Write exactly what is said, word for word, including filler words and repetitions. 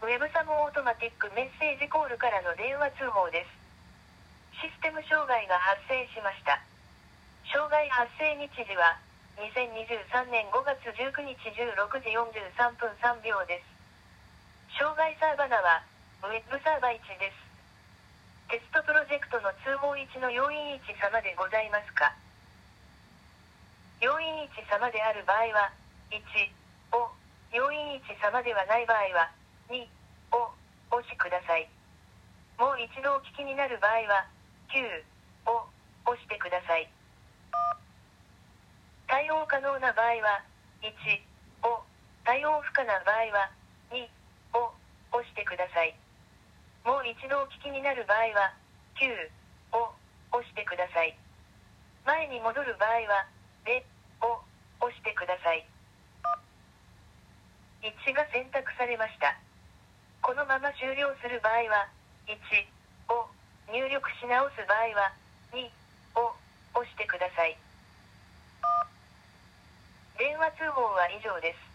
ウェブサブオートマティックメッセージコールからの電話通報です。システム障害が発生しました。障害発生日時はにせんにじゅうさんねんごがつじゅうくにちじゅうろくじよんじゅうさんぷんさんびょうです。障害サーバナはウェブサーバーいちです。テストプロジェクトの通報いちの要員いち様でございますか？要員いち様である場合はいちを、要員いち様ではない場合はにを押しください。もう一度お聞きになる場合はきゅうを押してください。対応可能な場合はいちを、対応不可な場合はにを押してください。もう一度お聞きになる場合はきゅうを押してください。前に戻る場合はゼを押してください。いちが選択されました。このまま終了する場合はいちを入力し直す場合はにを押してください。電話通報は以上です。